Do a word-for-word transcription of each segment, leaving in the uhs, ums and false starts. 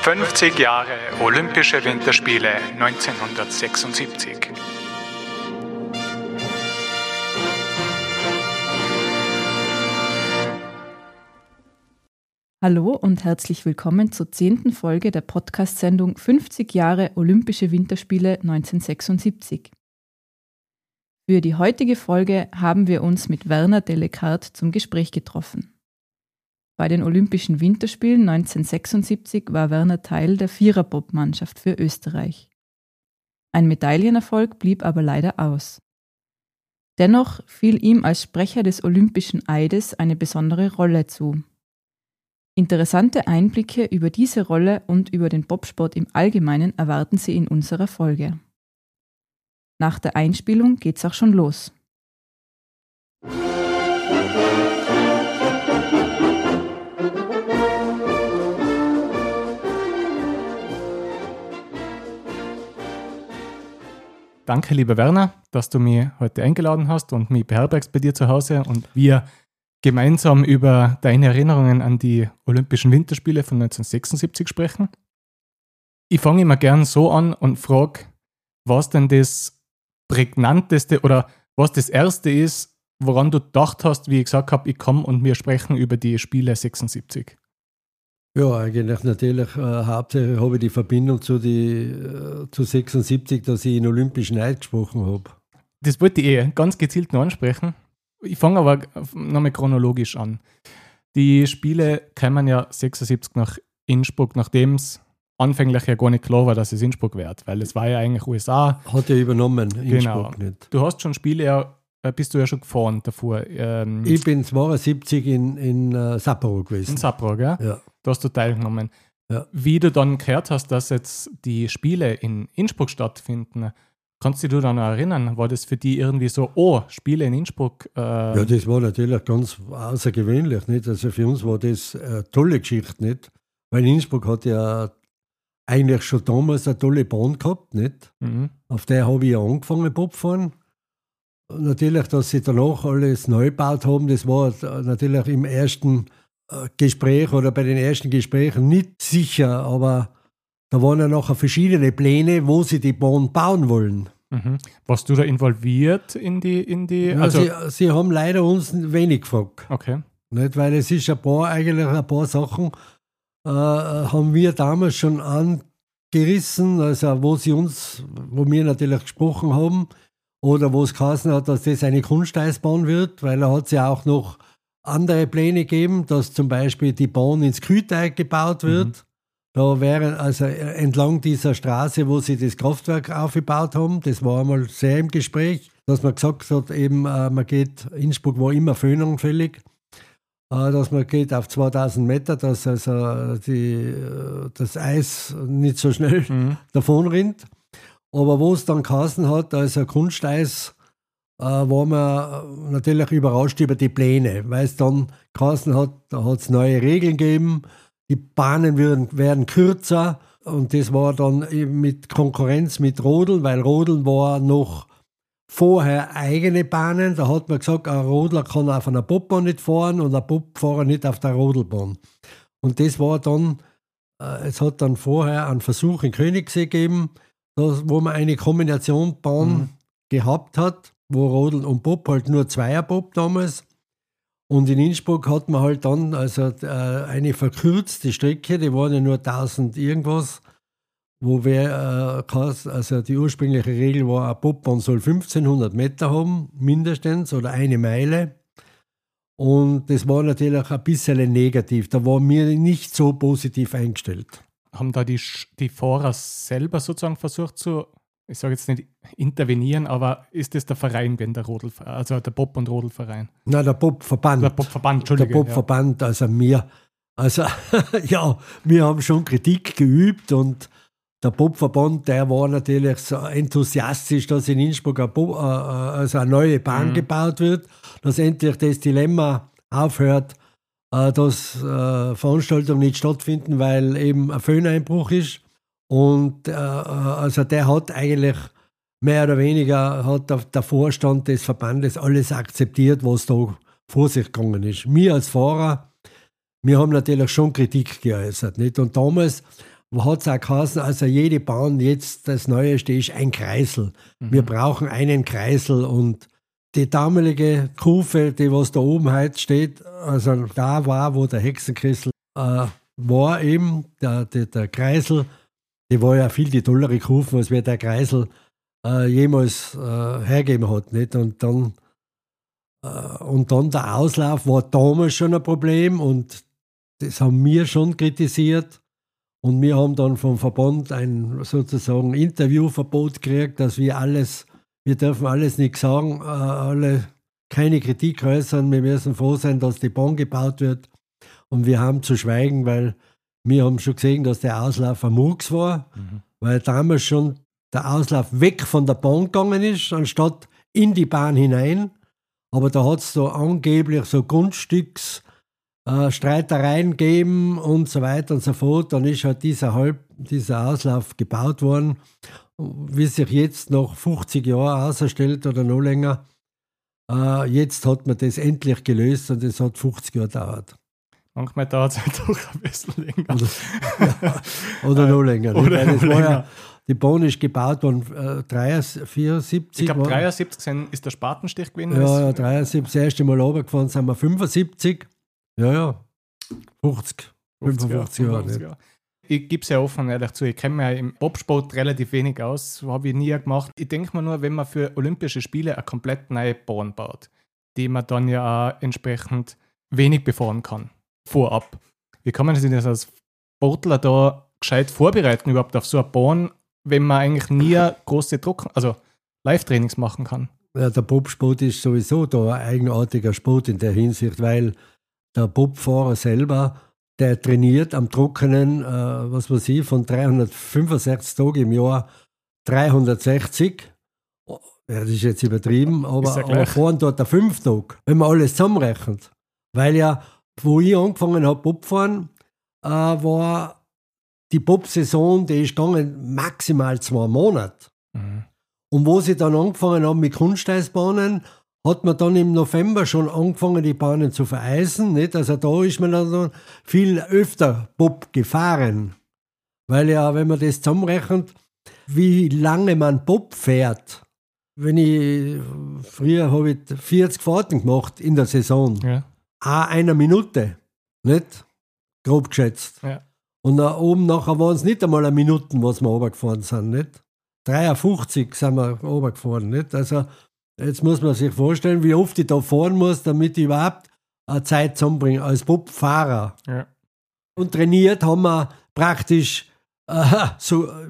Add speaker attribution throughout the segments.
Speaker 1: fünfzig Jahre Olympische Winterspiele neunzehnhundertsechsundsiebzig.
Speaker 2: Hallo und herzlich willkommen zur zehnten Folge der Podcast-Sendung fünfzig Jahre Olympische Winterspiele neunzehnhundertsechsundsiebzig. Für die heutige Folge haben wir uns mit Werner Delecart zum Gespräch getroffen. Bei den Olympischen Winterspielen neunzehnhundertsechsundsiebzig war Werner Teil der Viererbob-Mannschaft für Österreich. Ein Medaillenerfolg blieb aber leider aus. Dennoch fiel ihm als Sprecher des Olympischen Eides eine besondere Rolle zu. Interessante Einblicke über diese Rolle und über den Bobsport im Allgemeinen erwarten Sie in unserer Folge. Nach der Einspielung geht's auch schon los.
Speaker 3: Danke, lieber Werner, dass du mich heute eingeladen hast und mich beherbergst bei dir zu Hause und wir gemeinsam über deine Erinnerungen an die Olympischen Winterspiele von neunzehnhundertsechsundsiebzig sprechen. Ich fange immer gern so an und frage, was denn das prägnanteste oder was das erste ist, woran du gedacht hast, wie ich gesagt habe, ich komme und wir sprechen über die Spiele sechsundsiebzig.
Speaker 4: Ja, eigentlich natürlich, äh, hauptsächlich habe ich die Verbindung zu, die, äh, zu sechsundsiebzig, dass ich in Olympischen Eid gesprochen habe.
Speaker 3: Das wollte ich eh ganz gezielt noch ansprechen. Ich fange aber nochmal chronologisch an. Die Spiele kamen ja sechsundsiebzig nach Innsbruck, nachdem es anfänglich ja gar nicht klar war, dass es Innsbruck wird, weil es war ja eigentlich U S A.
Speaker 4: Hat ja übernommen, Innsbruck
Speaker 3: genau.
Speaker 4: nicht.
Speaker 3: Du hast schon Spiele, ja, bist du ja schon gefahren davor. Ähm,
Speaker 4: ich bin zweiundsiebzig in, in uh, Sapporo gewesen.
Speaker 3: In Sapporo, gell?
Speaker 4: Ja.
Speaker 3: Da hast du teilgenommen.
Speaker 4: Ja. Wie
Speaker 3: du dann gehört hast, dass jetzt die Spiele in Innsbruck stattfinden, kannst du dich dann noch erinnern? War das für die irgendwie so, oh, Spiele in Innsbruck? Äh
Speaker 4: ja, das war natürlich ganz außergewöhnlich. Nicht? Also für uns war das eine tolle Geschichte, nicht? Weil Innsbruck hat ja eigentlich schon damals eine tolle Bahn gehabt. Nicht? Mhm. Auf der habe ich ja angefangen, Bobfahren. Natürlich, dass sie danach alles neu gebaut haben, das war natürlich im ersten Gespräch oder bei den ersten Gesprächen nicht sicher, aber da waren ja nachher verschiedene Pläne, wo sie die Bahn bauen wollen.
Speaker 3: Mhm. Warst du da involviert in die... In die
Speaker 4: ja,
Speaker 3: also
Speaker 4: sie, sie haben leider uns wenig gefragt.
Speaker 3: Okay.
Speaker 4: Nicht, weil es ist ein paar, eigentlich ein paar Sachen äh, haben wir damals schon angerissen, also wo sie uns, wo wir natürlich gesprochen haben, oder wo es geheißen hat, dass das eine Kunsteisbahn wird, weil er hat ja auch noch andere Pläne gegeben, dass zum Beispiel die Bahn ins Kühteig gebaut wird. Mhm. Da wäre also entlang dieser Straße, wo sie das Kraftwerk aufgebaut haben, das war einmal sehr im Gespräch, dass man gesagt hat, eben, äh, man geht, Innsbruck war immer föhnanfällig, äh, dass man geht auf zweitausend Meter, dass also die, das Eis nicht so schnell mhm. davon rinnt. Aber wo es dann geheißen hat, also Kunsteis, äh, war man natürlich überrascht über die Pläne, weil es dann geheißen hat, da hat es neue Regeln gegeben, die Bahnen werden, werden kürzer und das war dann eben mit Konkurrenz mit Rodeln, weil Rodeln war noch vorher eigene Bahnen, da hat man gesagt, ein Rodler kann auf einer Bobbahn nicht fahren und ein Bobfahrer nicht auf der Rodelbahn. Und das war dann, äh, es hat dann vorher einen Versuch in Königssee gegeben, das, wo man eine Kombinationbahn mhm. gehabt hat, wo Rodel und Bob halt nur Zweierbob damals. Und in Innsbruck hat man halt dann also äh, eine verkürzte Strecke, die waren ja nur tausend irgendwas, wo wir, äh, also die ursprüngliche Regel war, eine Bobbahn soll fünfzehnhundert Meter haben, mindestens, oder eine Meile. Und das war natürlich ein bisschen negativ, da waren wir nicht so positiv eingestellt.
Speaker 3: Haben da die, die Fahrer selber sozusagen versucht zu, ich sage jetzt nicht intervenieren, aber ist das der Verein, wenn der Rodel, also der Bob- und Rodelverein?
Speaker 4: Nein, der Bobverband.
Speaker 3: Der Bobverband, Entschuldigung.
Speaker 4: Der Bobverband, ja. Also wir, also ja, wir haben schon Kritik geübt und der Bobverband, der war natürlich so enthusiastisch, dass in Innsbruck eine, Bob, äh, also eine neue Bahn mhm. gebaut wird, dass endlich das Dilemma aufhört, dass äh, Veranstaltungen nicht stattfinden, weil eben ein Föhneinbruch ist. Und äh, also der hat eigentlich mehr oder weniger hat der Vorstand des Verbandes alles akzeptiert, was da vor sich gegangen ist. Wir als Fahrer, wir haben natürlich schon Kritik geäußert. Nicht? Und damals hat es auch geheißen, also jede Bahn jetzt, das Neueste ist ein Kreisel. Mhm. Wir brauchen einen Kreisel und die damalige Kufe, die was da oben heute steht, also da war, wo der Hexenkessel äh, war eben, der, der, der Kreisel, die war ja viel die tollere Kufe, als wer der Kreisel äh, jemals äh, hergeben hat. Nicht? Und, dann, äh, und dann der Auslauf war damals schon ein Problem und das haben wir schon kritisiert. Und wir haben dann vom Verband ein sozusagen Interviewverbot gekriegt, dass wir alles, wir dürfen alles nicht sagen, äh, alle keine Kritik äußern, wir müssen froh sein, dass die Bahn gebaut wird. Und wir haben zu schweigen, weil wir haben schon gesehen, dass der Auslauf ein Murks war, mhm. weil damals schon der Auslauf weg von der Bahn gegangen ist, anstatt in die Bahn hinein. Aber da hat es so angeblich so Grundstücks, Äh, Streitereien gegeben und so weiter und so fort. Dann ist halt dieser, Halb, dieser Auslauf gebaut worden, wie sich jetzt nach fünfzig Jahren ausstellt oder noch länger. Äh, jetzt hat man das endlich gelöst und es hat fünfzig Jahre gedauert.
Speaker 3: Manchmal dauert es halt doch ein bisschen länger.
Speaker 4: Oder, ja, oder noch länger.
Speaker 3: Oder noch
Speaker 4: das war
Speaker 3: länger.
Speaker 4: Ja, die Bahn ist gebaut worden äh, vierundsiebzig.
Speaker 3: Ich glaube, dreiundsiebzig ist der Spatenstich gewesen.
Speaker 4: Ja, ja, dreiundsiebzig. Das erste Mal runtergefahren sind wir fünfundsiebzig. Ja, ja. fünfzig, fünfundfünfzig Jahre.
Speaker 3: fünfundfünfzig Jahre. Ich gebe es ja offen ehrlich zu, ich kenne mich im Bobsport relativ wenig aus, habe ich nie gemacht. Ich denke mir nur, wenn man für Olympische Spiele eine komplett neue Bahn baut, die man dann ja auch entsprechend wenig befahren kann, vorab. Wie kann man sich das als Sportler da gescheit vorbereiten überhaupt auf so eine Bahn, wenn man eigentlich nie große Druck, also Live-Trainings machen kann?
Speaker 4: Ja, der Bobsport ist sowieso da ein eigenartiger Sport in der Hinsicht, weil der Bobfahrer selber, der trainiert am Trockenen, äh, was weiß ich, von dreihundertfünfundsechzig Tagen im Jahr dreihundertsechzig. Ja, das ist jetzt übertrieben, aber,
Speaker 3: ja
Speaker 4: aber fahren dort der fünf Tage, wenn man alles zusammenrechnet. Weil ja, wo ich angefangen habe, Bobfahren, äh, war die Bob-Saison, die ist gegangen maximal zwei Monate. Mhm. Und wo sie dann angefangen haben mit Kunsteisbahnen, hat man dann im November schon angefangen, die Bahnen zu vereisen. Nicht? Also da ist man dann viel öfter Bob gefahren. Weil ja, wenn man das zusammenrechnet, wie lange man Bob fährt. Wenn ich, früher habe ich vierzig Fahrten gemacht in der Saison.
Speaker 3: Ja.
Speaker 4: Auch einer Minute. Nicht? Grob geschätzt.
Speaker 3: Ja.
Speaker 4: Und da oben nachher waren es nicht einmal eine Minute, was wir runtergefahren sind. Nicht? dreiundfünfzig sind wir runtergefahren. Nicht? Also jetzt muss man sich vorstellen, wie oft ich da fahren muss, damit ich überhaupt eine Zeit zusammenbringe als Bobfahrer.
Speaker 3: Ja.
Speaker 4: Und trainiert haben wir praktisch äh, so äh,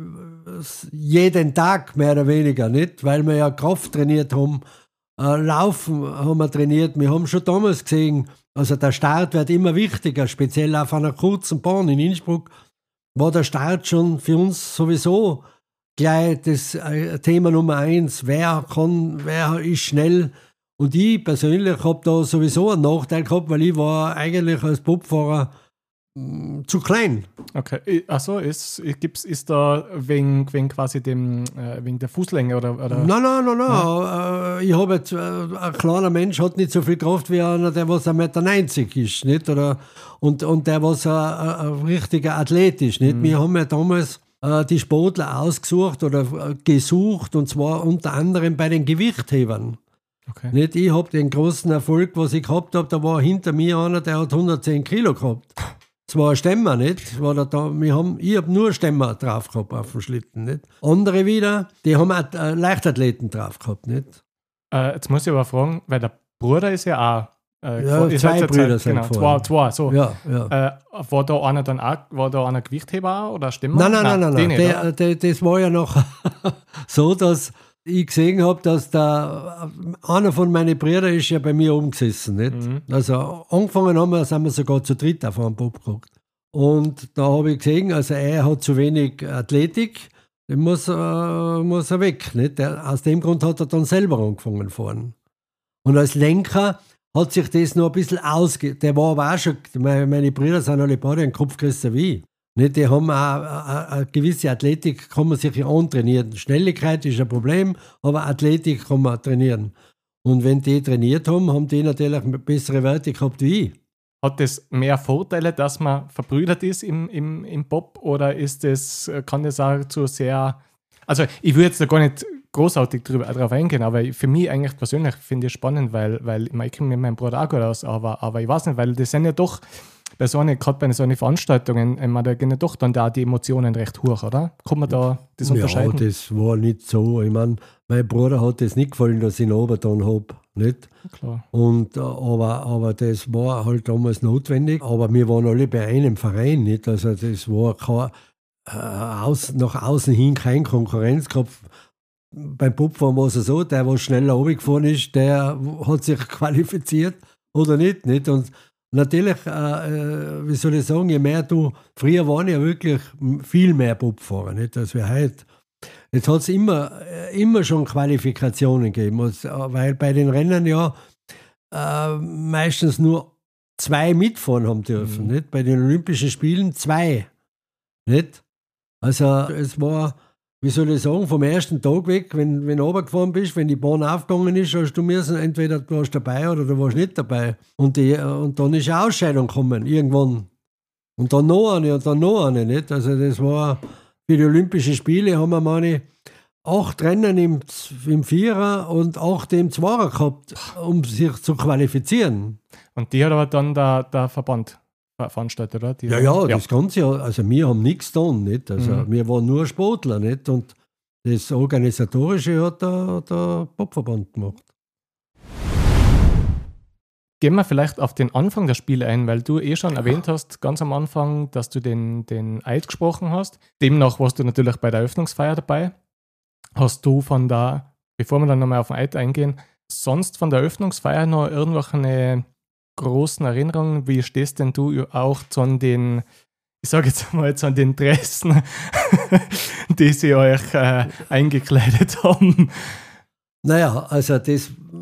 Speaker 4: jeden Tag mehr oder weniger, nicht? Weil wir ja Kraft trainiert haben, äh, Laufen haben wir trainiert. Wir haben schon damals gesehen, also der Start wird immer wichtiger, speziell auf einer kurzen Bahn in Innsbruck war der Start schon für uns sowieso gleich das äh, Thema Nummer eins. Wer kann, wer ist schnell? Und ich persönlich habe da sowieso einen Nachteil gehabt, weil ich war eigentlich als Bobfahrer mh, zu klein.
Speaker 3: Okay, achso, ist, ist, ist da wegen, wegen quasi dem, äh, wegen der Fußlänge oder? oder?
Speaker 4: Nein, nein, nein, nein. Ja. Äh, ich habe jetzt, äh, ein kleiner Mensch hat nicht so viel Kraft wie einer, der was ein Meter neunzig ist, nicht? Oder, und, und der was ein, ein richtiger Athlet ist, nicht? Mhm. Wir haben ja damals äh, die Sportler ausgesucht oder äh, gesucht, und zwar unter anderem bei den Gewichthebern.
Speaker 3: Okay.
Speaker 4: Nicht? Ich habe den großen Erfolg, was ich gehabt habe, da war hinter mir einer, der hat hundertzehn Kilo gehabt. Das war ein Stemmer, nicht? War da, da, wir haben, ich habe nur Stemmer drauf gehabt auf dem Schlitten. Nicht? Andere wieder, die haben auch äh, Leichtathleten drauf gehabt. Nicht?
Speaker 3: Äh, jetzt muss ich aber fragen, weil der Bruder ist ja auch. Äh,
Speaker 4: ja,
Speaker 3: ist
Speaker 4: zwei Brüder sind
Speaker 3: genau, zwei, zwei, so.
Speaker 4: Ja, ja.
Speaker 3: Äh, war da einer dann auch, war da einer Gewichtheber auch, oder Stemmer?
Speaker 4: Nein, nein, nein, nein. nein.
Speaker 3: Nicht,
Speaker 4: der, der, das war ja noch so, dass ich gesehen habe, dass der, einer von meinen Brüdern ist ja bei mir oben gesessen. Nicht? Mhm. Also angefangen haben wir, sind wir sogar zu dritt auf einem Bob geguckt. Und da habe ich gesehen, also er hat zu wenig Athletik, den muss, äh, muss er weg. Nicht? Der, aus dem Grund hat er dann selber angefangen zu fahren. Und als Lenker hat sich das noch ein bisschen ausge... Der war aber auch schon... Meine, meine Brüder sind alle beide einen Kopf größer wie ich. Nicht? Die haben auch eine gewisse Athletik, kann man sich ja antrainieren. Schnelligkeit ist ein Problem, aber Athletik kann man trainieren. Und wenn die trainiert haben, haben die natürlich bessere Werte gehabt wie ich.
Speaker 3: hat das mehr Vorteile, dass man verbrüdert ist im, im, im Pop oder ist das, kann das auch zu sehr, also ich will jetzt da gar nicht großartig drüber, drauf eingehen, aber für mich eigentlich persönlich finde ich spannend, weil, weil ich, mein, ich kenne mit meinem Bruder auch gut aus, aber, aber ich weiß nicht, weil das sind ja doch bei so einer, gerade bei so einer Veranstaltungen, da gehen ja doch dann da die Emotionen recht hoch, oder? Kann man da das unterscheiden?
Speaker 4: Ja, das war nicht so. Ich meine, mein Bruder hat das nicht gefallen, dass ich ihn runtergetan habe. Nicht?
Speaker 3: Klar.
Speaker 4: Und, aber, aber das war halt damals notwendig. Aber wir waren alle bei einem Verein. Nicht? Also das war kein, äh, aus, nach außen hin keine Konkurrenz gehabt. Beim Popfahren war es so, der, der schneller runtergefahren ist, der hat sich qualifiziert oder nicht. nicht? Und natürlich, äh, wie soll ich sagen, je mehr du, früher waren ja wirklich viel mehr Popfahrer, nicht, als wir heute. Jetzt hat es immer, immer schon Qualifikationen gegeben, weil bei den Rennen ja äh, meistens nur zwei mitfahren haben dürfen. Mhm. Nicht? Bei den Olympischen Spielen zwei. Nicht? Also es war, wie soll ich sagen, vom ersten Tag weg, wenn, wenn du runtergefahren bist, wenn die Bahn aufgegangen ist, hast du müssen, entweder du warst dabei oder du warst nicht dabei. Und, die, und dann ist eine Ausscheidung gekommen, irgendwann. Und dann noch eine und dann noch eine. Nicht? Also das war, für die Olympischen Spiele haben wir meine acht Rennen im, im Vierer und acht im Zweier gehabt, um sich zu qualifizieren.
Speaker 3: Und die hat aber dann der, der Verband veranstaltet, oder? Die
Speaker 4: ja, ja, ja, das Ganze, also wir haben nichts getan, nicht? Also mhm. wir waren nur Sportler, nicht? Und das Organisatorische hat der, der Popverband gemacht.
Speaker 3: Gehen wir vielleicht auf den Anfang der Spiele ein, weil du eh schon erwähnt hast, ganz am Anfang, dass du den, den Eid gesprochen hast. Demnach warst du natürlich bei der Eröffnungsfeier dabei. Hast du von der, bevor wir dann nochmal auf den Eid eingehen, sonst von der Eröffnungsfeier noch irgendwelche großen Erinnerungen? Wie stehst denn du auch zu den, ich sage jetzt mal, zu den Dressen, die sie euch äh, eingekleidet haben?
Speaker 4: Naja, also das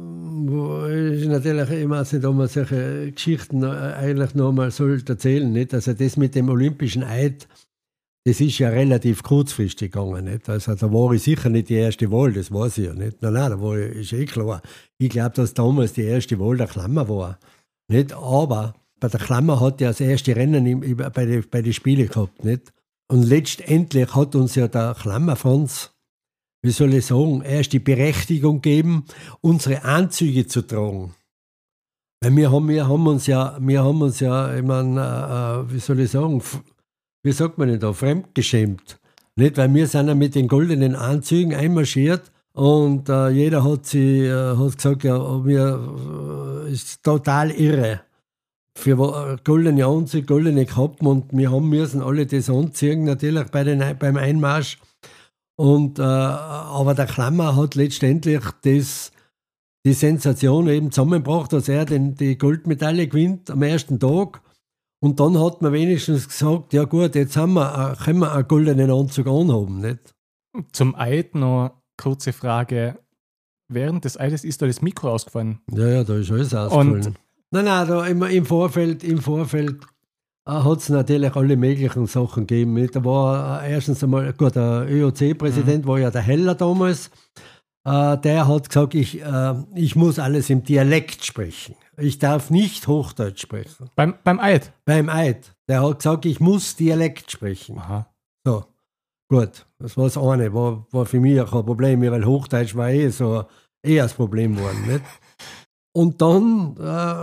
Speaker 4: ist natürlich, ich weiß nicht, ob man solche Geschichten eigentlich noch mal soll erzählen, nicht? Also das mit dem Olympischen Eid, das ist ja relativ kurzfristig gegangen, nicht? Also da war ich sicher nicht die erste Wahl, das weiß ich ja nicht. Nein, nein, da war ich, ist eh klar. Ich glaube, dass damals die erste Wahl der Klammer war. Nicht? Aber bei der Klammer hat ja das erste Rennen im, bei den bei die Spielen gehabt. Nicht? Und letztendlich hat uns ja der Klammer-Franz, wie soll ich sagen, erst die Berechtigung gegeben, unsere Anzüge zu tragen. Weil wir haben, wir haben uns ja, wir haben uns ja, ich meine, äh, wie soll ich sagen, wie sagt man denn da, fremdgeschämt. Nicht? Weil wir sind ja mit den goldenen Anzügen einmarschiert und äh, jeder hat, sie, äh, hat gesagt, ja, wir äh, ist total irre. Für äh, goldene Anzüge, goldene Kappen und wir haben müssen alle das anziehen, natürlich bei den, beim Einmarsch. Und, äh, aber der Klammer hat letztendlich das, die Sensation eben zusammengebracht, dass er den, die Goldmedaille gewinnt am ersten Tag. Und dann hat man wenigstens gesagt, ja gut, jetzt haben wir, können wir einen goldenen Anzug anhaben. Nicht?
Speaker 3: Zum Eid noch kurze Frage. Während des Eides ist da das Mikro ausgefallen?
Speaker 4: Ja, ja, da ist alles ausgefallen.
Speaker 3: Und
Speaker 4: nein, nein, da im, im Vorfeld, im Vorfeld äh, hat es natürlich alle möglichen Sachen gegeben. Nicht? Da war äh, erstens einmal, gut, der Ö O C-Präsident mhm. war ja der Heller damals. Äh, der hat gesagt, ich, äh, ich muss alles im Dialekt sprechen. Ich darf nicht Hochdeutsch sprechen.
Speaker 3: Beim, beim Eid?
Speaker 4: Beim Eid. Der hat gesagt, ich muss Dialekt sprechen.
Speaker 3: Aha.
Speaker 4: So, gut. Das war das eine. War, war für mich auch kein Problem, weil Hochdeutsch war eh so eher das Problem geworden. Nicht? Und dann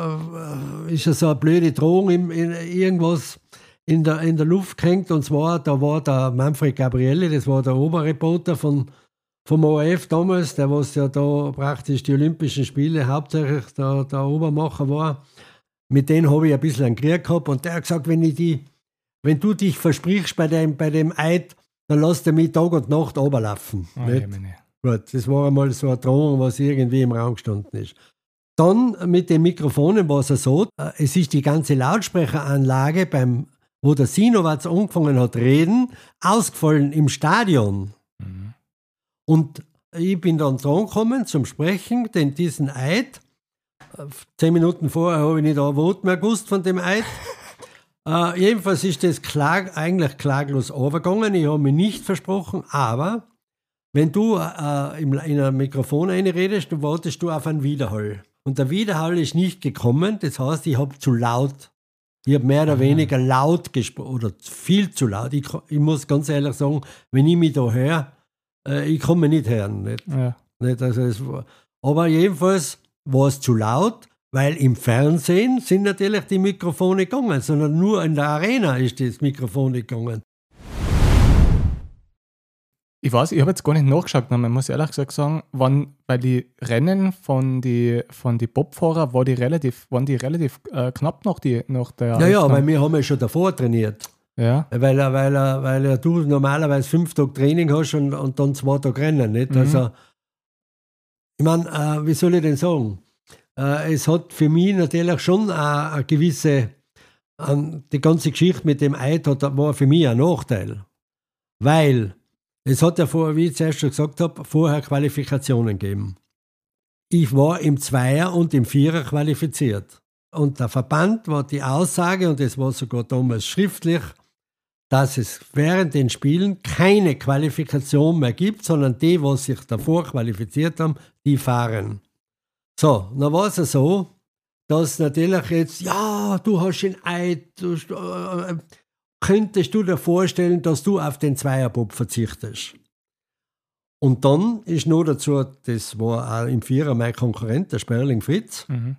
Speaker 4: äh, ist ja so eine blöde Drohung in, in irgendwas in der, in der Luft gehängt. Und zwar, da war der Manfred Gabrielli, das war der Oberreporter von vom O R F damals, der was ja da praktisch die Olympischen Spiele hauptsächlich der, der Obermacher war, mit dem habe ich ein bisschen einen Krieg gehabt und der hat gesagt, wenn, ich die, wenn du dich versprichst bei dem, bei dem Eid, dann lass du mich Tag und Nacht runterlaufen.
Speaker 3: Oh, ja,
Speaker 4: Gut, das war einmal so eine Drohung, was irgendwie im Raum gestanden ist. Dann mit den Mikrofonen war es so, es ist die ganze Lautsprecheranlage, beim, wo der Sinowatz angefangen hat reden, ausgefallen im Stadion. Mhm. Und ich bin dann dran gekommen zum Sprechen, denn diesen Eid, zehn Minuten vorher habe ich nicht ein Wort mehr gewusst von dem Eid. äh, jedenfalls ist das klag, eigentlich klaglos overgegangen. Ich habe mich nicht versprochen, aber wenn du äh, in ein Mikrofon einredest, dann wartest du auf einen Widerhall. Und der Widerhall ist nicht gekommen, das heißt, ich habe zu laut Ich habe mehr oder
Speaker 3: Aha.
Speaker 4: weniger laut gesprochen, oder viel zu laut. Ich, ich muss ganz ehrlich sagen, wenn ich mich da höre, äh, ich kann mich nicht hören. Nicht?
Speaker 3: Ja.
Speaker 4: Nicht? Also es war, aber jedenfalls war es zu laut, weil im Fernsehen sind natürlich die Mikrofone gegangen, sondern nur in der Arena ist das Mikrofon nicht gegangen.
Speaker 3: Ich weiß, ich habe jetzt gar nicht nachgeschaut, man muss ehrlich gesagt sagen, wann, weil die Rennen von die, von die Bobfahrer war die relativ, waren die relativ äh, knapp nach, die, nach der
Speaker 4: Ja, ja,
Speaker 3: Eröffnung.
Speaker 4: weil wir haben ja schon davor trainiert.
Speaker 3: Ja,
Speaker 4: Weil, er- weil, er- weil er du normalerweise fünf Tage Training hast und, und dann zwei Tage Rennen. Nicht?
Speaker 3: Mhm.
Speaker 4: Also, ich meine, äh, wie soll ich denn sagen? Äh, es hat für mich natürlich schon eine, eine gewisse, äh, die ganze Geschichte mit dem Eid hat, war für mich ein Nachteil. Weil es hat ja vorher, wie ich zuerst schon gesagt habe, vorher Qualifikationen gegeben. Ich war im Zweier und im Vierer qualifiziert. Und der Verband war die Aussage, und es war sogar damals schriftlich, dass es während den Spielen keine Qualifikation mehr gibt, sondern die, die sich davor qualifiziert haben, die fahren. So, dann war es ja so, dass natürlich jetzt, ja, du hast den Eid, du, äh, könntest du dir vorstellen, dass du auf den Zweierbob verzichtest. Und dann ist noch dazu, das war auch im Vierer mein Konkurrent, der Sperling Fritz,
Speaker 3: mhm.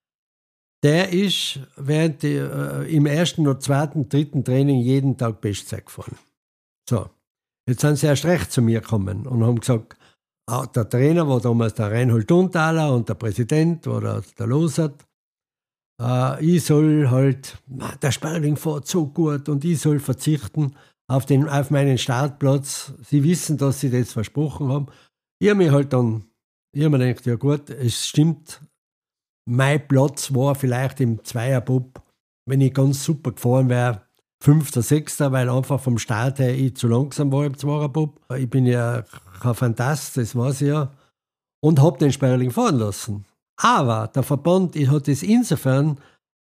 Speaker 4: der ist während die, äh, im ersten oder zweiten, dritten Training jeden Tag Bestzeit gefahren. So, jetzt sind sie erst recht zu mir gekommen und haben gesagt, ah, der Trainer war damals der Reinhold Dunthaler und der Präsident war der, der Losert. Äh, ich soll halt, der Sperling fährt so gut und ich soll verzichten auf, den, auf meinen Startplatz. Sie wissen, dass sie das versprochen haben. Ich habe mir halt dann, ich habe mir gedacht, ja gut, es stimmt, mein Platz war vielleicht im Zweierbob, wenn ich ganz super gefahren wäre, Fünfter, Sechster, weil einfach vom Start her ich zu langsam war im Zweierbob. Ich bin ja kein Fantast, das weiß ich ja, und habe den Sperling fahren lassen. Aber der Verband hat es insofern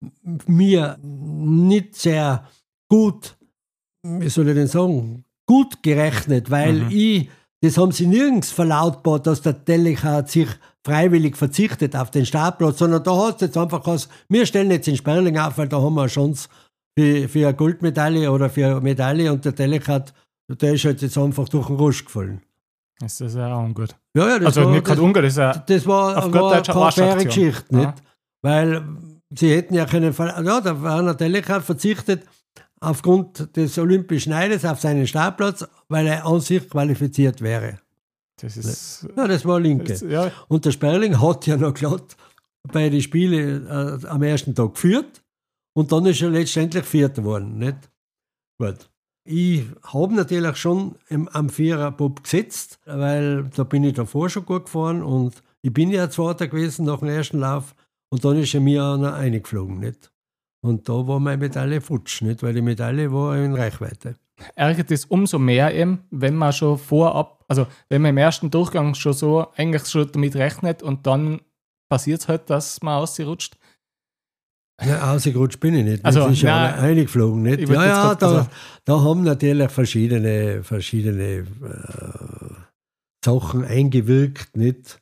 Speaker 4: mir nicht sehr gut, wie soll ich denn sagen, gut gerechnet, weil
Speaker 3: Mhm.
Speaker 4: ich, das haben sie nirgends verlautbart, dass der Delegat sich freiwillig verzichtet auf den Startplatz, sondern da hast du jetzt einfach gesagt, wir stellen jetzt den Sperling auf, weil da haben wir eine Chance für, für eine Goldmedaille oder für eine Medaille, und der Delegat, der ist halt jetzt einfach durch den Rusch gefallen.
Speaker 3: Das ist ja auch ungut.
Speaker 4: Ja, ja, das
Speaker 3: Also
Speaker 4: war,
Speaker 3: nicht gerade
Speaker 4: das,
Speaker 3: ungut, das ist ja
Speaker 4: das war,
Speaker 3: auf
Speaker 4: war
Speaker 3: gut Deutsch eine
Speaker 4: keine faire
Speaker 3: Arschaktion.
Speaker 4: Geschichte, nicht?
Speaker 3: Ja.
Speaker 4: Weil sie hätten ja können, ver- ja, der Werner Delekat verzichtet aufgrund des Olympischen Neides auf seinen Startplatz, weil er an sich qualifiziert wäre.
Speaker 3: das ist.
Speaker 4: Ja, das war Linke.
Speaker 3: Das, ja,
Speaker 4: Und der Sperling hat ja noch glatt bei den Spielen äh, am ersten Tag geführt und dann ist er letztendlich Vierter geworden. Nicht? Gut. Ich habe natürlich schon im, am Viererbob gesetzt, weil da bin ich davor schon gut gefahren und ich bin ja Zweiter gewesen nach dem ersten Lauf und dann ist er mir auch noch eingeflogen. Nicht? Und da war meine Medaille futsch, nicht? Weil die Medaille war in Reichweite.
Speaker 3: ärgert es umso mehr eben, wenn man schon vorab, also wenn man im ersten Durchgang schon so eigentlich schon damit rechnet und dann passiert es halt, dass man ausrutscht.
Speaker 4: Ja, ausgerutscht bin ich nicht.
Speaker 3: Also,
Speaker 4: das ist ja
Speaker 3: nein,
Speaker 4: eingeflogen. Nicht?
Speaker 3: ich
Speaker 4: Ja,
Speaker 3: würd jetzt
Speaker 4: ja,
Speaker 3: grad-
Speaker 4: da,
Speaker 3: also-
Speaker 4: da haben natürlich verschiedene, verschiedene äh, Sachen eingewirkt. Nicht?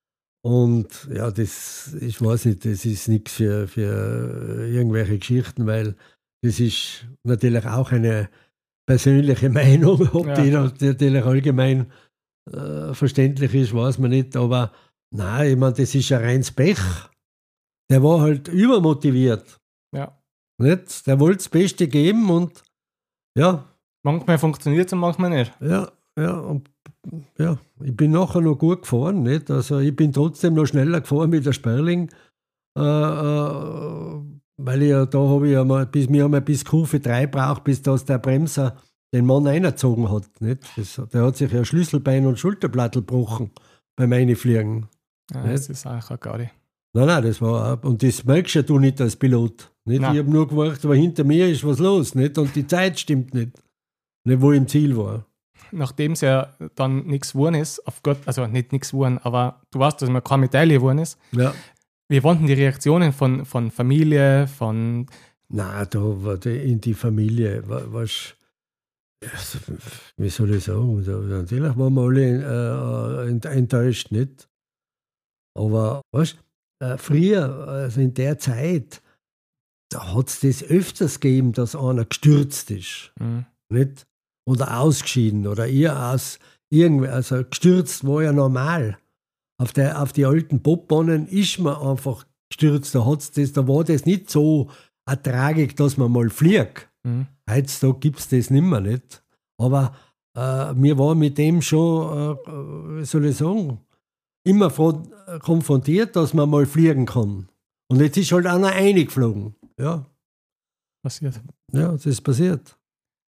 Speaker 4: Und ja, das, ich weiß nicht, das ist nichts für, für irgendwelche Geschichten, weil das ist natürlich auch eine persönliche Meinung. Ob
Speaker 3: Ja.
Speaker 4: die natürlich allgemein äh, verständlich ist, weiß man nicht. Aber nein, ich meine, das ist ein reines Pech. Der war halt übermotiviert.
Speaker 3: Ja.
Speaker 4: Nicht? Der wollte das Beste geben und ja,
Speaker 3: Manchmal funktioniert es und manchmal nicht.
Speaker 4: ja, ja, und ja, ich bin nachher noch gut gefahren. Nicht? Also ich bin trotzdem noch schneller gefahren mit der Sperling, äh, äh, weil ich ja da habe ich ja mal, bis wir haben ja bis Kurve drei braucht, bis das der Bremser den Mann eingezogen hat. Nicht? Das, der hat sich ja Schlüsselbein und Schulterblattel gebrochen bei meinen Fliegen.
Speaker 3: Ja,
Speaker 4: Nicht?
Speaker 3: das ist eigentlich auch Gaudi.
Speaker 4: Nein, nein, das war, und das merkst ja du nicht als Pilot. Nicht?
Speaker 3: Nein.
Speaker 4: Ich habe nur gedacht, aber hinter mir ist was los, nicht? Und die Zeit stimmt nicht. Nicht, wo ich im Ziel war.
Speaker 3: Nachdem es ja dann nichts geworden ist, auf Gott, also nicht nichts geworden, aber du weißt, dass mir keine Medaille geworden ist.
Speaker 4: Ja.
Speaker 3: Wie waren denn die Reaktionen von, von Familie, von.
Speaker 4: Nein, da war die, in die Familie, wa- was, wie soll ich sagen, da, natürlich waren wir alle äh, ent- enttäuscht, nicht? Aber was, äh, früher, also in der Zeit, da hat es das öfters gegeben, dass einer gestürzt ist.
Speaker 3: Mhm.
Speaker 4: Nicht? Oder ausgeschieden oder ihr aus irgendwie, also gestürzt war ja normal. Auf, der, auf die alten Bobbahnen ist man einfach gestürzt. Da, hat's das, da war das nicht so eine Tragik, dass man mal fliegt.
Speaker 3: Mhm.
Speaker 4: Heutzutage gibt es das nicht mehr. Nicht? Aber äh, wir waren mit dem schon, äh, wie soll ich sagen, immer von, äh, konfrontiert, dass man mal fliegen kann. Und jetzt ist halt einer reingeflogen. Ja.
Speaker 3: Passiert.
Speaker 4: Ja, das ist passiert.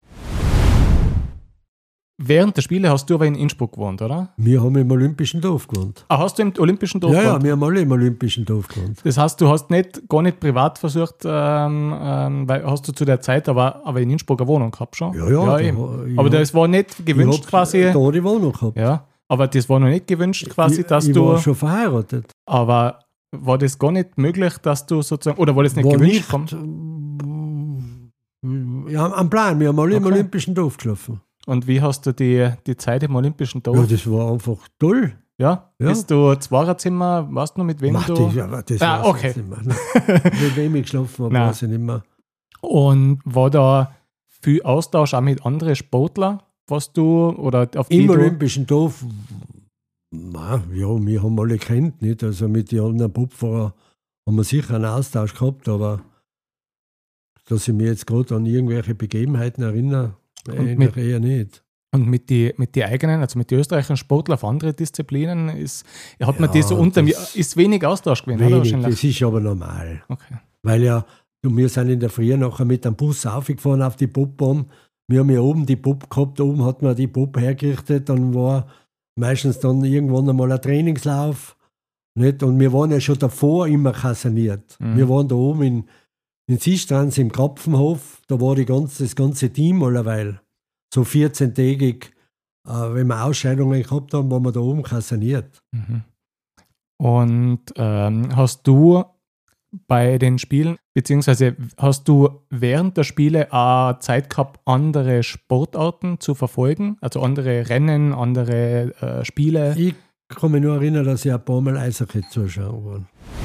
Speaker 3: Während der Spiele hast du aber in Innsbruck gewohnt, oder?
Speaker 4: Wir haben im Olympischen Dorf gewohnt.
Speaker 3: Ah, hast du im Olympischen Dorf
Speaker 4: Ja, ja,
Speaker 3: gewohnt?
Speaker 4: wir haben alle im Olympischen Dorf gewohnt.
Speaker 3: Das heißt, du hast nicht, gar nicht privat versucht, ähm, ähm, weil hast du zu der Zeit aber, aber in Innsbruck eine Wohnung gehabt schon?
Speaker 4: Ja, ja. da
Speaker 3: eben.
Speaker 4: war- ich
Speaker 3: Aber
Speaker 4: hab-
Speaker 3: das war nicht gewünscht
Speaker 4: ich hab
Speaker 3: quasi.
Speaker 4: Da die Wohnung gehabt.
Speaker 3: Ja, aber das war noch nicht gewünscht quasi,
Speaker 4: ich,
Speaker 3: dass
Speaker 4: ich
Speaker 3: du.
Speaker 4: war schon verheiratet.
Speaker 3: Aber war das gar nicht möglich, dass du sozusagen, oder war das nicht
Speaker 4: War
Speaker 3: gewünscht?
Speaker 4: nicht,
Speaker 3: Vom,
Speaker 4: ja, am Plan. Wir haben alle im
Speaker 3: Okay.
Speaker 4: Olympischen Dorf geschlafen.
Speaker 3: und wie hast du die, die Zeit im Olympischen
Speaker 4: Ja,
Speaker 3: Dorf?
Speaker 4: das war einfach toll.
Speaker 3: Ja?
Speaker 4: Ja.
Speaker 3: Bist du Zwarerzimmer, weißt du noch mit wem
Speaker 4: Mach
Speaker 3: du?
Speaker 4: das, ja, das
Speaker 3: Ah,
Speaker 4: weiß ich
Speaker 3: okay.
Speaker 4: jetzt nicht mehr. Nein. Mit wem ich geschlafen habe,
Speaker 3: Nein.
Speaker 4: weiß ich nicht mehr.
Speaker 3: Und war da viel Austausch auch mit anderen Sportlern, was du, oder auf die
Speaker 4: Im
Speaker 3: du,
Speaker 4: Olympischen Dorf, na, ja, wir haben alle kennt, nicht? Also mit den anderen Bobfahrern haben wir sicher einen Austausch gehabt, aber dass ich mich jetzt gerade an irgendwelche Begebenheiten erinnere, eigentlich
Speaker 3: mit-
Speaker 4: eher nicht.
Speaker 3: und mit die, mit die eigenen, also mit den österreichischen Sportlern auf andere Disziplinen, ist, hat man
Speaker 4: Ja,
Speaker 3: die so unter mir,
Speaker 4: das-
Speaker 3: ist wenig Austausch gewesen, oder?
Speaker 4: Wenig,
Speaker 3: Wahrscheinlich.
Speaker 4: das ist aber normal.
Speaker 3: Okay.
Speaker 4: Weil ja, du, wir sind in der Früh nachher mit dem Bus aufgefahren auf die Bobbahn. Wir haben ja oben die Bob gehabt, oben hat man die Bob hergerichtet, dann war meistens dann irgendwann einmal ein Trainingslauf. Nicht? Und wir waren ja schon davor immer kaserniert.
Speaker 3: Mhm.
Speaker 4: Wir waren da oben in, in Sistrans im Krapfenhof, da war die ganze, das ganze Team allerweil. So vierzehntägig, äh, wenn wir Ausscheidungen gehabt haben, waren wir da oben kaserniert.
Speaker 3: Mhm. Und ähm, hast du bei den Spielen, beziehungsweise hast du während der Spiele auch Zeit gehabt, andere Sportarten zu verfolgen? Also andere Rennen, andere äh, Spiele?
Speaker 4: Ich kann mich nur erinnern, dass ich ein paar Mal Eishockey zuschauen war.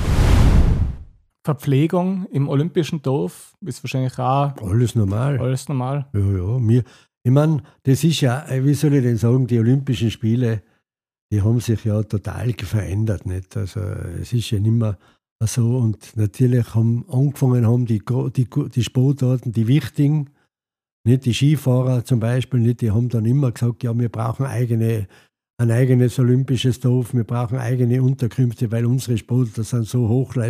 Speaker 3: Verpflegung im Olympischen Dorf ist wahrscheinlich auch
Speaker 4: Alles normal.
Speaker 3: alles normal.
Speaker 4: Ja, ja. Wir, ich meine, das ist ja, äh, wie soll ich denn sagen, die Olympischen Spiele, die haben sich ja total verändert. Nicht? Also, es ist ja nicht mehr so. Und natürlich haben angefangen haben die, Gro- die, die Sportarten, die wichtigen, nicht die Skifahrer zum Beispiel, nicht, die haben dann immer gesagt, ja, wir brauchen eigene, ein eigenes olympisches Dorf, wir brauchen eigene Unterkünfte, weil unsere Sportler sind so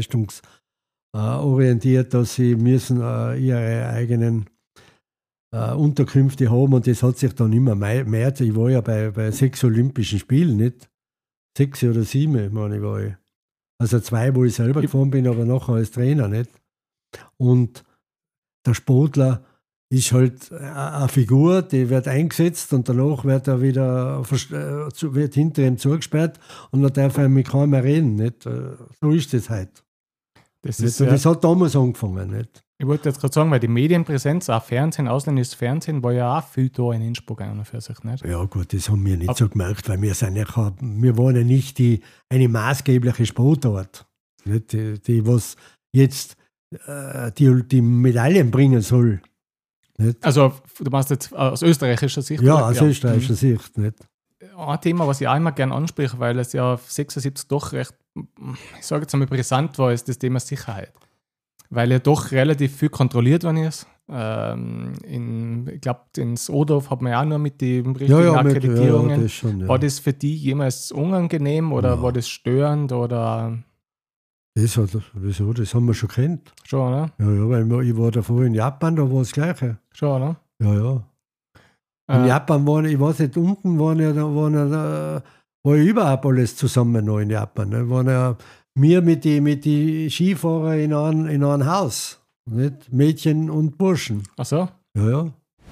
Speaker 4: hochleistungsorientiert, dass sie müssen äh, ihre eigenen äh, Unterkünfte haben, und das hat sich dann immer mehr, mehr ich war ja bei, bei sechs Olympischen Spielen, nicht? Sechs oder sieben, meine ich, war ich. Also zwei, wo ich selber gefahren bin, aber nachher als Trainer, nicht? Und der Sportler ist halt eine Figur, die wird eingesetzt und danach wird er wieder vers- äh, zu- wird hinter ihm zugesperrt und dann darf er mit keinem mehr reden. Nicht? Äh, So ist das halt.
Speaker 3: Das
Speaker 4: Nicht?
Speaker 3: ist
Speaker 4: Und
Speaker 3: ja,
Speaker 4: das hat damals angefangen. Nicht?
Speaker 3: ich wollte jetzt gerade sagen, weil die Medienpräsenz, auch Fernsehen, ausländisches Fernsehen, war ja auch viel da in Innsbruck an und für sich, nicht?
Speaker 4: Ja gut, das haben wir nicht
Speaker 3: Ab-
Speaker 4: so gemerkt, weil wir sind ja kein, wir waren ja nicht die, eine maßgebliche Sportart, nicht? Die, die was jetzt äh, die, die Medaillen bringen soll. Nicht?
Speaker 3: Also, du meinst jetzt aus österreichischer Sicht?
Speaker 4: Ja,
Speaker 3: oder?
Speaker 4: aus österreichischer Sicht. Nicht?
Speaker 3: Ein Thema, was ich auch immer gerne anspreche, weil es ja auf sechsundsiebzig doch recht, ich sage jetzt einmal, brisant war, ist das Thema Sicherheit. Weil ja doch relativ viel kontrolliert worden ist. Ähm, in, ich glaube, ins O-Dorf hat man ja auch nur mit den richtigen
Speaker 4: mit-
Speaker 3: Akkreditierungen.
Speaker 4: ja, das schon, ja.
Speaker 3: War das für die jemals unangenehm oder
Speaker 4: Ja.
Speaker 3: war das störend oder
Speaker 4: Das hat, wieso? Das haben wir schon kennt.
Speaker 3: schon, oder?
Speaker 4: Ja, ja, weil wir- ich war davor in Japan, da war das Gleiche.
Speaker 3: Schon, oder?
Speaker 4: Ja, ja. In
Speaker 3: Äh,
Speaker 4: Japan waren, ich weiß nicht, unten waren ja, da waren ja, da war ja überhaupt alles zusammen noch in Japan. Ne? Waren ja wir mit den mit die Skifahrern in einem, in einem Haus. Nicht? Mädchen und Burschen.
Speaker 3: Ach so.
Speaker 4: Ja, ja.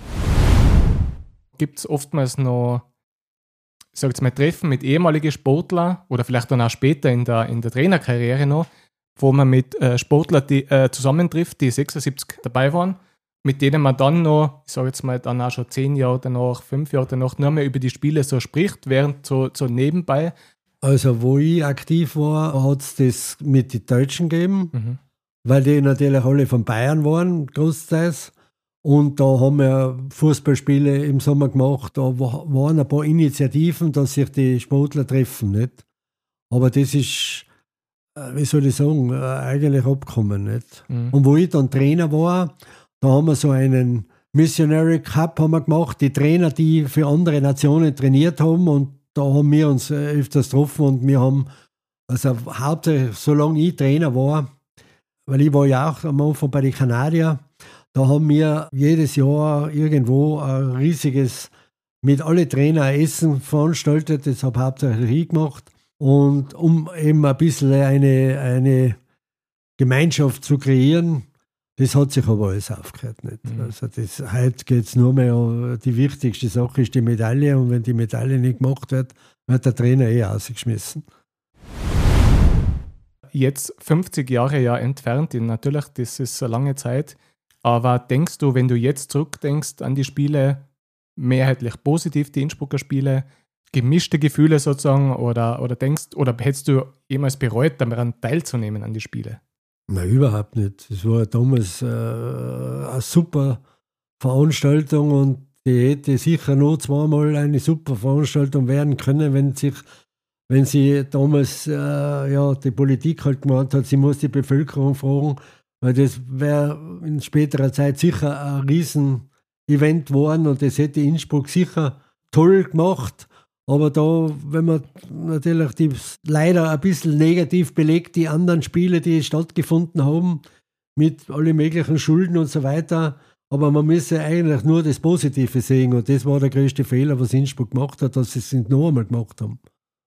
Speaker 3: Gibt es oftmals noch, ich sage jetzt mal, Treffen mit ehemaligen Sportlern oder vielleicht dann auch später in der, in der Trainerkarriere noch, wo man mit äh, Sportlern die, äh, zusammentrifft, die sechsundsiebzig dabei waren, mit denen man dann noch, ich sage jetzt mal, dann auch schon zehn Jahre danach, fünf Jahre danach, nur mehr über die Spiele so spricht, während so, so nebenbei.
Speaker 4: Also, wo ich aktiv war, hat es das mit den Deutschen gegeben.
Speaker 3: Mhm.
Speaker 4: weil die natürlich alle von Bayern waren, großteils. Und da haben wir Fußballspiele im Sommer gemacht. Da waren ein paar Initiativen, dass sich die Sportler treffen. Nicht? Aber das ist, wie soll ich sagen, eigentlich abgekommen. Nicht? Mhm. Und wo ich dann Trainer war, da haben wir so einen Missionary Cup haben wir gemacht. Die Trainer, die für andere Nationen trainiert haben. Und da haben wir uns öfters getroffen. Und wir haben, also hauptsächlich, solange ich Trainer war, weil ich war ja auch am Anfang bei den Kanadiern, da haben wir jedes Jahr irgendwo ein riesiges, mit alle Trainer ein Essen veranstaltet, das habe hauptsächlich ich gemacht. Und um eben ein bisschen eine, eine Gemeinschaft zu kreieren, das hat sich aber alles aufgehört. Nicht. Mhm. Also das, heute geht es nur mehr, die wichtigste Sache ist die Medaille und wenn die Medaille nicht gemacht wird, wird der Trainer eh ausgeschmissen.
Speaker 3: Jetzt fünfzig Jahre ja entfernt, natürlich, das ist eine lange Zeit. Aber denkst du, wenn du jetzt zurückdenkst an die Spiele, mehrheitlich positiv, die Innsbrucker Spiele, gemischte Gefühle sozusagen, oder, oder denkst, oder hättest du jemals bereut, daran teilzunehmen an die Spiele?
Speaker 4: Nein, überhaupt nicht. Es war damals äh, eine super Veranstaltung und die hätte sicher noch zweimal eine super Veranstaltung werden können, wenn sich wenn sie damals äh, ja, die Politik halt gemeint hat, sie muss die Bevölkerung fragen. Weil das wäre in späterer Zeit sicher ein Riesen-Event geworden und das hätte Innsbruck sicher toll gemacht. Aber da, wenn man natürlich die leider ein bisschen negativ belegt, die anderen Spiele, die stattgefunden haben, mit allen möglichen Schulden und so weiter. Aber man müsse eigentlich nur das Positive sehen und das war der größte Fehler, was Innsbruck gemacht hat, dass sie es nicht noch einmal gemacht haben.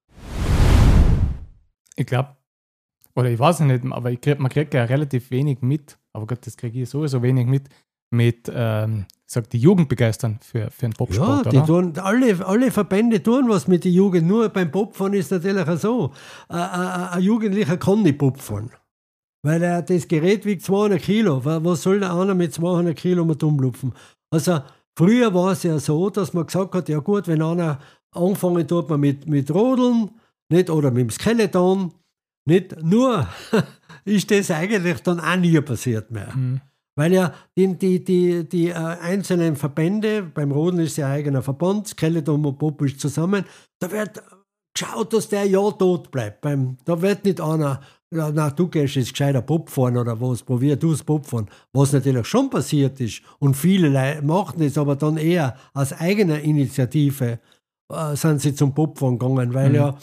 Speaker 3: Ich glaube, oder ich weiß nicht, aber ich krieg, man kriegt ja relativ wenig mit, aber Gott, das kriege ich sowieso wenig mit, mit, ähm, sag die Jugend begeistern für, für den Popsport,
Speaker 4: ja, die
Speaker 3: oder?
Speaker 4: Tun, alle, alle Verbände tun was mit der Jugend, nur beim Popfahren ist es natürlich auch so. Ein Jugendlicher kann nicht Popfahren, weil er das Gerät wiegt zweihundert Kilo. Was soll der einer mit zweihundert Kilo mit umlupfen? Also früher war es ja so, dass man gesagt hat, ja gut, wenn einer anfangen tut man mit, mit Rodeln, nicht, oder mit dem Skeleton, nicht nur ist das eigentlich dann auch nie passiert mehr. Mhm. Weil ja die, die, die, die äh, einzelnen Verbände, beim Rodeln ist ja ein eigener Verband, Skeleton und Pop ist zusammen, da wird geschaut, dass der ja tot bleibt. Beim, da wird nicht einer, na, na du gehst jetzt gescheiter Pop fahren oder was, probier du das Pop fahren. Was natürlich schon passiert ist und viele Leute machen das, aber dann eher aus eigener Initiative äh, sind sie zum Popfahren gegangen, weil mhm. ja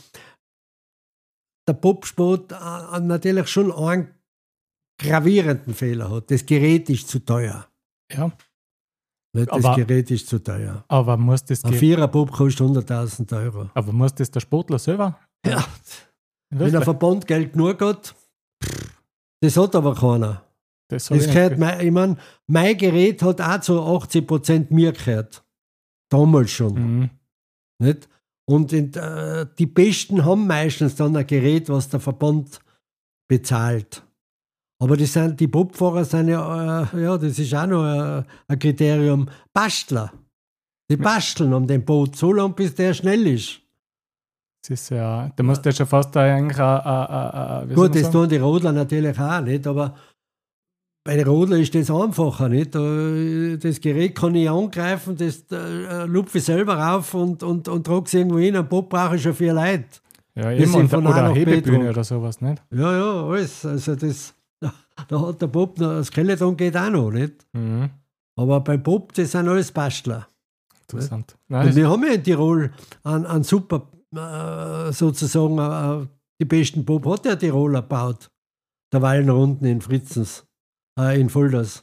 Speaker 4: der Popsport äh, natürlich schon einen gravierenden Fehler hat. Das Gerät ist zu teuer.
Speaker 3: Ja.
Speaker 4: Nicht, das aber, Gerät ist zu teuer.
Speaker 3: Aber muss das
Speaker 4: Ein Vierer-Pop kostet hunderttausend Euro.
Speaker 3: Aber muss das der Sportler selber?
Speaker 4: Ja. Wenn ein Verband Geld genug hat, das hat aber keiner. Das, das gehört, mein, ich meine, mein Gerät hat auch zu achtzig Prozent mir gehört. Damals schon. Mhm. Nicht? Und in, äh, die Besten haben meistens dann ein Gerät, was der Verband bezahlt. Aber die, sind, die Popfahrer sind ja, äh, ja, das ist auch noch ein, ein Kriterium, Bastler. Die basteln an dem Boot, so lange bis der schnell ist.
Speaker 3: Das ist ja, da musst du ja schon fast da eigentlich ein, ein, ein,
Speaker 4: Gut, das tun die Rodler natürlich auch nicht, aber bei den Rodler ist das einfacher, nicht? Das Gerät kann ich angreifen, das äh, lupfe ich selber rauf und, und, und trage es irgendwo hin. Am Boot brauche ich schon vier Leute.
Speaker 3: Ja, eben, und, oder eine Hebebühne oder sowas, nicht?
Speaker 4: Ja, ja, alles. Also das, da hat der Bob noch, das Skeleton geht auch noch, nicht? Mhm. Aber beim Bob, das sind alles Bastler.
Speaker 3: Interessant.
Speaker 4: Nein, und wir haben ja in Tirol einen, einen super, äh, sozusagen, äh, die besten Bob hat der Tiroler gebaut. Der Wallenrunden in Fritzens. In Fulders.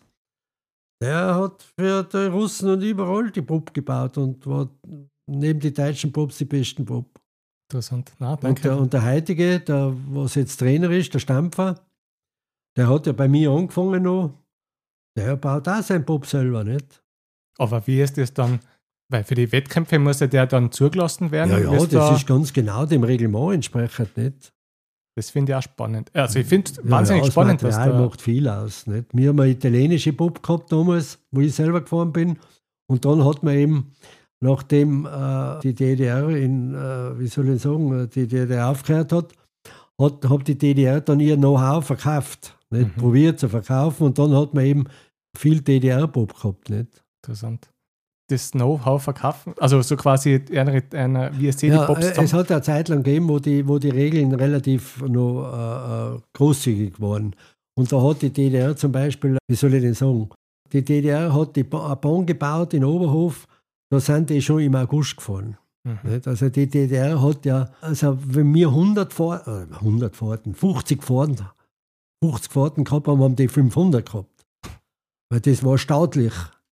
Speaker 4: Der hat für die Russen und überall die Pop gebaut und war neben die deutschen Pops die besten Pop.
Speaker 3: Interessant. Na,
Speaker 4: danke. Und der, und der heutige, der, was jetzt Trainer ist, der Stampfer, der hat ja bei mir angefangen noch, der baut auch sein Pop selber, nicht?
Speaker 3: Aber wie ist das dann? Weil für die Wettkämpfe muss ja der dann zugelassen werden?
Speaker 4: Ja, ja, das da ist ganz genau dem Reglement entsprechend, nicht?
Speaker 3: Das finde ich auch spannend. Also ich finde es wahnsinnig
Speaker 4: ja,
Speaker 3: spannend.
Speaker 4: Das Material macht viel aus. Nicht? Wir haben eine italienische Pop gehabt damals, wo ich selber gefahren bin. Und dann hat man eben, nachdem äh, die D D R in, äh, wie soll ich sagen, die D D R aufgehört hat, hat, hat die D D R dann ihr Know-how verkauft. nicht?
Speaker 3: Mhm.
Speaker 4: Probiert zu verkaufen und dann hat man eben viel D D R-Pop gehabt. Nicht?
Speaker 3: Interessant. Das Know-how verkaufen, also so quasi einer, einer wie es die
Speaker 4: Ja,
Speaker 3: Pops
Speaker 4: äh, es hat eine Zeit lang gegeben, wo die, wo die Regeln relativ noch äh, äh, großzügig waren. Und da hat die D D R zum Beispiel, wie soll ich denn sagen, die D D R hat die ba- eine Bahn gebaut in Oberhof, da sind die schon im August gefahren.
Speaker 3: Mhm.
Speaker 4: Nicht? Also die D D R hat ja, also wenn wir hundert, Fahr äh, hundert Fahrten, fünfzig Fahrten, fünfzig Fahrten gehabt haben, haben die fünfhundert gehabt. Weil das war staatlich.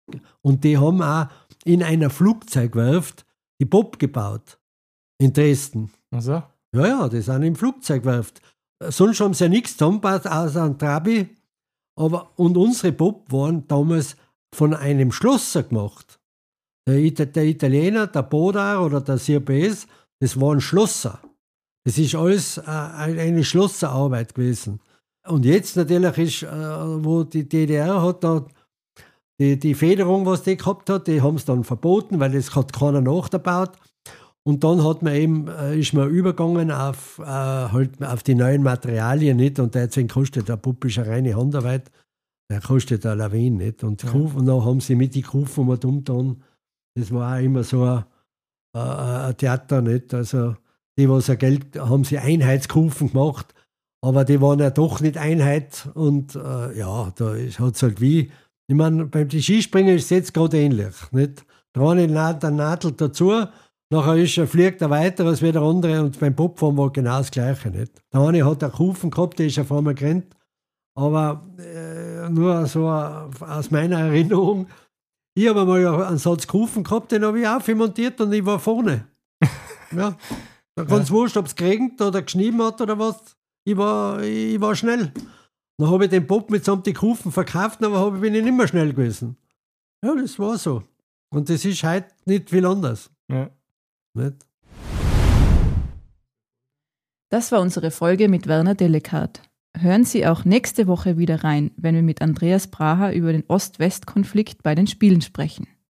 Speaker 4: Und die haben auch in einer Flugzeugwerft die Bob gebaut. In Dresden.
Speaker 3: Also,
Speaker 4: Ja, ja, die sind im Flugzeugwerft. Sonst haben sie ja nichts zusammengebaut, außer ein Trabi. Aber, und unsere Bob waren damals von einem Schlosser gemacht. Der, Ita- der Italiener, der Bodar oder der Sierbes, das waren Schlosser. Das ist alles äh, eine Schlosserarbeit gewesen. Und jetzt natürlich ist, äh, wo die D D R hat da die, die Federung, was die gehabt hat, die haben es dann verboten, weil es hat keiner nachgebaut. Und dann hat man eben, äh, ist man übergegangen auf, äh, halt auf die neuen Materialien nicht. Und deswegen kostet der Puppe ist eine reine Handarbeit. Der kostet eine Lawine nicht. Und,
Speaker 3: Ja.
Speaker 4: Kuf, und dann haben sie mit die Kufen mal dumm getan. Das war auch immer so ein, äh, ein Theater nicht. Also die, was ein Geld, haben sie Einheitskufen gemacht. Aber die waren ja doch nicht Einheit. Und äh, ja, da hat es halt wie, ich meine, beim Skispringen ist es jetzt gerade ähnlich. Nicht? Der eine naht eine Nadel dazu, nachher ist er, fliegt er weiter als wie der andere und beim Popfahren war genau das Gleiche. Nicht? Der eine hat einen Kufen gehabt, der ist auf einmal gerannt. Aber äh, nur so aus meiner Erinnerung, ich habe mal einen Satz Kufen gehabt, den habe ich aufmontiert und ich war vorne. Ja. Da ganz ja. wurscht, ob es geregnet oder geschnieben hat oder was. Ich war, ich war schnell. Dann habe ich den Pop mitsamt die Kufen verkauft, aber hab, bin ich nicht mehr schnell gewesen. Ja, das war so. Und das ist heute nicht viel anders.
Speaker 3: ja.
Speaker 4: Nicht?
Speaker 2: Das war unsere Folge mit Werner Delekart. Hören Sie auch nächste Woche wieder rein, wenn wir mit Andreas Braher über den Ost-West-Konflikt bei den Spielen sprechen.